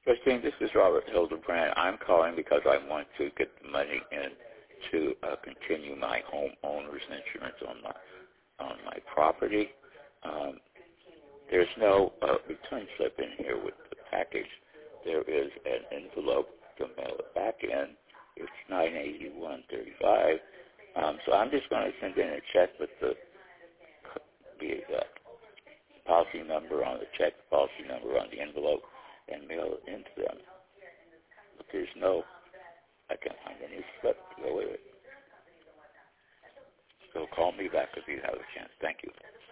Christine, this is Robert Hildebrand. I'm calling because I want to get the money in to continue my homeowner's insurance on my property. There's no return slip in here with the package. There is an envelope to mail it back in. It's $981.35. So I'm just going to send in a check with the policy number on the check, the policy number on the envelope, and mail it into them. But I can't find any slip to go with it. So call me back if you have a chance. Thank you.